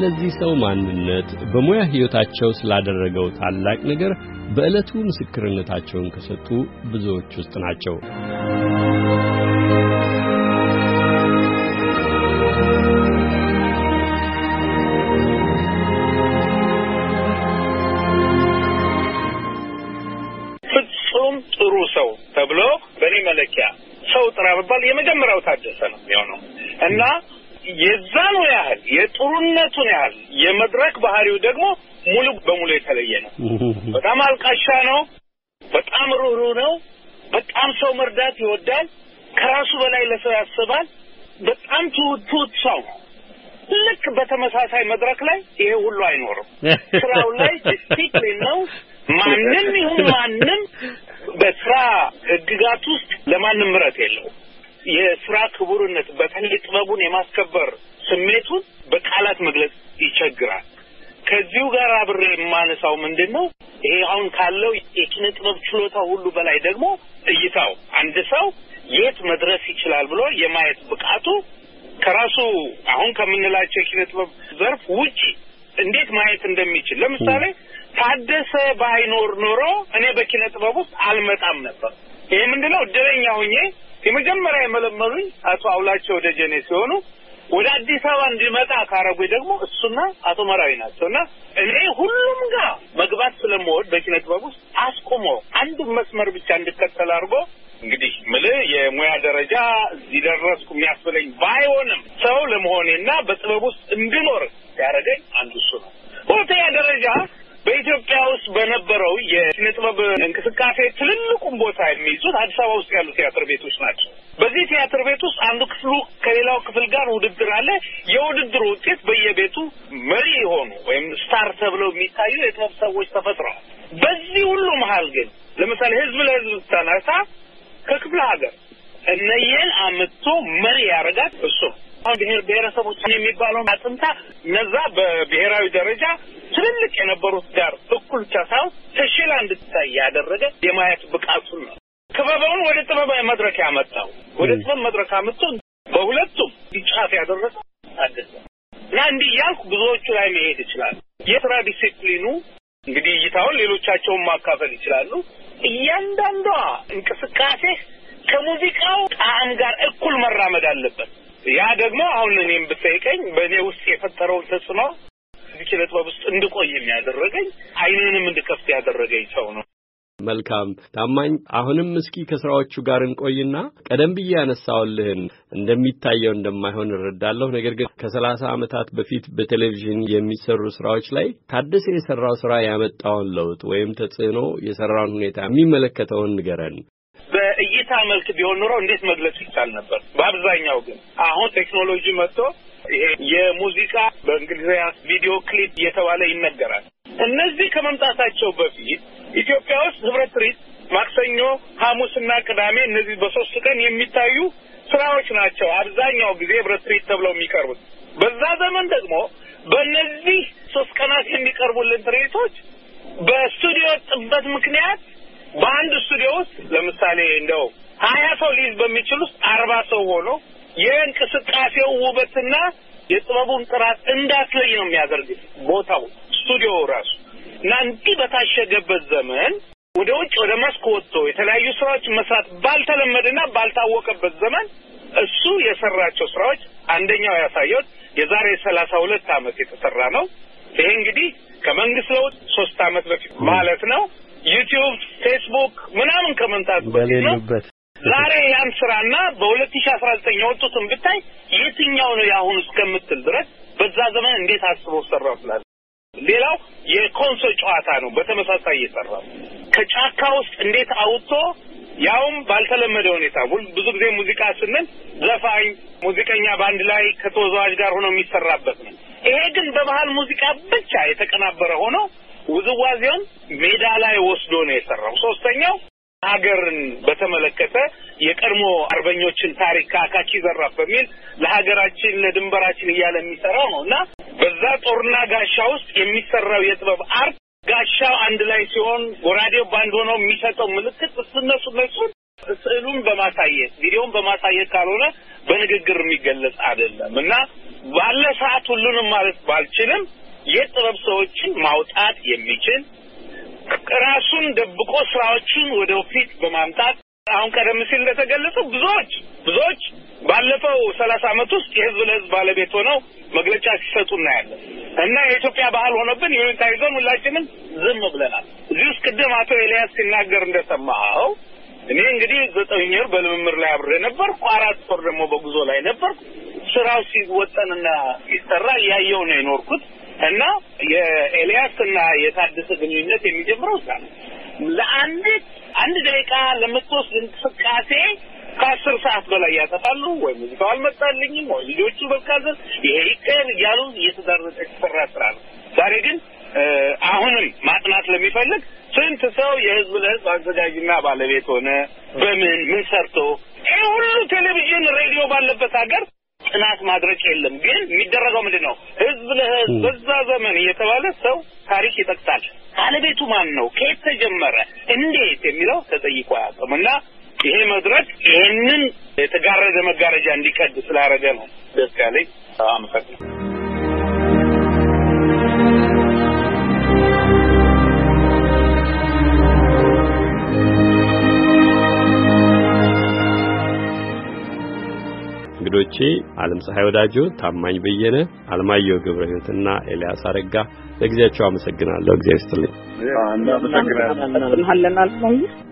ስለዚህ ሰው ማንነት በሙያ ሕይወታቸው ስላደረገው ታላቅ ነገር በዕለቱ ምስክርነታቸውን ከሰጡ ብዙዎች ውስጥ ናቸው። ፍጹም ጥሩ ሰው ተብሎ በእኔ መለኪያ ሰው ጥራ ቢባል የመጀመሪያው ታደሰ ነው የሚሆነው እና የዛኑ ያህል የጥሩነቱን ያህል የመድረክ ባህሪው ደግሞ ሙሉ በሙሉ የተለየ ነው። በጣም አልቃሻ ነው። በጣም ሩህሩህ ነው። በጣም ሰው መርዳት ይወዳል። ከራሱ በላይ ለሰው ያስባል። በጣም ትሁት ሰው። ልክ በተመሳሳይ መድረክ ላይ ይሄ ሁሉ አይኖርም። ስራው ላይ ዲሲፕሊን ነው። ማንም ይሁን ማንም በስራ ህግጋት ውስጥ ለማንም ምሕረት የለውም። የስራ ክቡርነት በተለይ ጥበቡን የማስከበር ስሜቱን በቃላት መግለጽ ይቸግራል። ከዚሁ ጋር አብሬ የማነሳው ምንድነው ይሄ አሁን ካለው የኪነ ጥበብ ችሎታ ሁሉ በላይ ደግሞ እይታው አንድ ሰው የት መድረስ ይችላል ብሎ የማየት ብቃቱ ከራሱ አሁን ከምንላቸው የኪነ ጥበብ ዘርፍ ውጪ እንዴት ማየት እንደሚችል ለምሳሌ ታደሰ ባይኖር ኖሮ እኔ በኪነ ጥበብ ውስጥ አልመጣም ነበር። ይሄ ምንድነው እድለኛ ሆኜ የመጀመሪያ የመለመሉኝ አቶ አውላቸው ደጀኔ ሲሆኑ ወደ አዲስ አበባ እንዲመጣ ካረጉኝ ደግሞ እሱና አቶ መራዊ ናቸውና እኔ ሁሉም ጋር መግባት ስለምወድ በኪነ ጥበብ ውስጥ አስቆሞ አንድ መስመር ብቻ እንድከተል አድርጎ እንግዲህ የሙያ ደረጃ እዚህ ደረስኩ የሚያስብለኝ ባይሆንም ሰው ለመሆኔና በጥበብ ውስጥ እንድኖር ያደረገኝ አንዱ እሱ ነው። ሁለተኛ ደረጃ በኢትዮጵያ ውስጥ በነበረው የኪነ ጥበብ እንቅስቃሴ ትልልቁን ቦታ የሚይዙት አዲስ አበባ ውስጥ ያሉ ቲያትር ቤቶች ናቸው። በዚህ ቲያትር ቤት ውስጥ አንዱ ክፍሉ ከሌላው ክፍል ጋር ውድድር አለ። የውድድሩ ውጤት በየቤቱ መሪ የሆኑ ወይም ስታር ተብለው የሚታዩ የጥበብ ሰዎች ተፈጥረዋል። በዚህ ሁሉ መሀል ግን ለምሳሌ ህዝብ ለህዝብ ተነሳ ከክፍለ ሀገር እነየን አመጥቶ መሪ ያረጋት እሱ አሁን ብሔረሰቦች የሚባለው አጥንታ ነዛ በብሔራዊ ደረጃ ትልልቅ የነበሩት ጋር እኩል ሳይሆን ተሽላ እንድትታይ ያደረገ የማየት ብቃቱን ነው። ክበበውን ወደ ጥበብ መድረክ ያመጣው ወደ ጥበብ መድረክ አመጣ በሁለቱም ይጫፍ ያደረሰው ታደሰ እና እንዲህ ያልኩ ብዙዎቹ ላይ መሄድ ይችላል። የስራ ዲሲፕሊኑ እንግዲህ እይታውን ሌሎቻቸውን ማካፈል ይችላሉ። እያንዳንዷ እንቅስቃሴ ከሙዚቃው ጣዕም ጋር እኩል መራመድ አለበት። ያ ደግሞ አሁን እኔም ብትጠይቀኝ በእኔ ውስጥ የፈጠረው ተጽዕኖ ኪነ ጥበብ ውስጥ እንድቆይ የሚያደርገኝ አይኔንም እንድከፍት ያደረገኝ ሰው ነው። መልካም ታማኝ፣ አሁንም እስኪ ከስራዎቹ ጋር እንቆይና ቀደም ብዬ ያነሳውልህን እንደሚታየው እንደማይሆን እረዳለሁ። ነገር ግን ከ30 ዓመታት በፊት በቴሌቪዥን የሚሰሩ ስራዎች ላይ ታደሰ የሰራው ስራ ያመጣውን ለውጥ ወይም ተጽዕኖ የሰራውን ሁኔታ የሚመለከተውን ንገረን። በእይታ መልክ ቢሆን ኖሮ እንዴት መግለጽ ይቻል ነበር። በአብዛኛው ግን አሁን ቴክኖሎጂ መጥቶ ይሄ የሙዚቃ በእንግሊዝኛ ቪዲዮ ክሊፕ እየተባለ ይነገራል። እነዚህ ከመምጣታቸው በፊት ኢትዮጵያ ውስጥ ህብረት ትርኢት ማክሰኞ፣ ሐሙስና ቅዳሜ እነዚህ በሶስት ቀን የሚታዩ ስራዎች ናቸው አብዛኛው ጊዜ ህብረት ትርኢት ተብለው የሚቀርቡት። በዛ ዘመን ደግሞ በእነዚህ 3 ቀናት የሚቀርቡልን ትርኢቶች በስቱዲዮ ጥበት ምክንያት በአንድ ስቱዲዮ ውስጥ ለምሳሌ እንደው 20 ሰው ሊይዝ በሚችል ውስጥ 40 ሰው ሆኖ የእንቅስቃሴው ውበትና የጥበቡን ጥራት እንዳትለይ ነው የሚያደርግ ቦታው ስቱዲዮ ራሱ እና እንዲህ በታሸገበት ዘመን ወደ ውጭ ወደ መስክ ወጥቶ የተለያዩ ስራዎች መስራት ባልተለመደና ባልታወቀበት ዘመን እሱ የሰራቸው ስራዎች አንደኛው ያሳየው የዛሬ 32 ዓመት የተሰራ ነው። ይሄ እንግዲህ ከመንግስት ለውጥ 3 ዓመት በፊት ማለት ነው። ዩቲዩብ፣ ፌስቡክ ምናምን ከመንታት በፊት ነው። ዛሬ ያን ስራና በ2019 የወጡትን ብታይ የትኛው ነው ያሁን እስከምትል ድረስ በዛ ዘመን እንዴት አስቦ ሰራው ይላል። ሌላው የኮንሶል ጨዋታ ነው በተመሳሳይ እየሰራው ከጫካ ውስጥ እንዴት አውጥቶ ያውም ባልተለመደ ሁኔታ ብዙ ጊዜ ሙዚቃ ስንል ዘፋኝ ሙዚቀኛ ባንድ ላይ ከተወዛዋዥ ጋር ሆኖ የሚሰራበት ነው። ይሄ ግን በባህል ሙዚቃ ብቻ የተቀናበረ ሆኖ ውዝዋዜውን ሜዳ ላይ ወስዶ ነው የሰራው። ሶስተኛው ሀገርን በተመለከተ የቀድሞ አርበኞችን ታሪክ አካኪ ዘራፍ በሚል ለሀገራችን ለድንበራችን እያለ የሚሰራው ነውና በዛ ጦርና ጋሻ ውስጥ የሚሰራው የጥበብ አርት ጋሻው አንድ ላይ ሲሆን ጎራዴው ባንድ ሆኖ የሚሰጠው ምልክት እነሱ ስዕሉን በማሳየት ቪዲዮን በማሳየት ካልሆነ በንግግር የሚገለጽ አይደለም እና ባለ ሰዓት ሁሉንም ማለት ባልችልም የጥበብ ሰዎችን ማውጣት የሚችል ራሱን ደብቆ ስራዎችን ወደፊት በማምጣት አሁን ቀደም ሲል እንደተገለጸው ብዙዎች ባለፈው 30 ዓመት ውስጥ የህዝብ ለህዝብ ባለቤት ሆነው መግለጫ ሲሰጡ እናያለን እና የኢትዮጵያ ባህል ሆነብን የታይዞን ሁላችንም ዝም ብለናል። እዚህ ውስጥ ቅድም አቶ ኤልያስ ሲናገር እንደሰማኸው እኔ እንግዲህ 9 ወር በልምምር ላይ አብሬ ነበር፣ 4 ወር ደግሞ በጉዞ ላይ ነበር። ስራው ሲወጠንና ሲሰራ ያየው ነው የኖርኩት እና የኤልያስና የታደሰ ግንኙነት የሚጀምረው እዛ ነው። አንድ ደቂቃ ለምትወስድ እንቅስቃሴ ከ10 ሰዓት በላይ ያጠፋሉ። ወይ ሙዚቃው አልመጣልኝም ወይ ልጆቹ በቃዘር ይሄ ይቀር እያሉ እየተዳረሰ የተሰራ ስራ ነው። ዛሬ ግን አሁንም ማጥናት ለሚፈልግ ስንት ሰው የህዝብ ለህዝብ አዘጋጅና ባለቤት ሆነ ምን ሰርቶ ይሄ ሁሉ ቴሌቪዥን ሬዲዮ ባለበት ሀገር ጥናት ማድረግ የለም። ግን የሚደረገው ምንድነው? ህዝብ ለህዝብ በዛ ዘመን እየተባለ ሰው ታሪክ ይጠቅሳል። ባለቤቱ ማን ነው? ከየት ተጀመረ? እንዴት የሚለው ተጠይቆ አያውቅምና ይሄ መድረክ ይሄንን የተጋረደ መጋረጃ እንዲቀድ ስላደረገ ነው ደስ ያለኝ። አመሰግናለሁ። እንግዶቼ ዓለም ፀሐይ ወዳጆ፣ ታማኝ በየነ፣ አለማየሁ ገብረህይወትና ኤልያስ አረጋ ለጊዜያቸው አመሰግናለሁ። እግዚአብሔር ይስጥልኝ። እናመሰግናለን።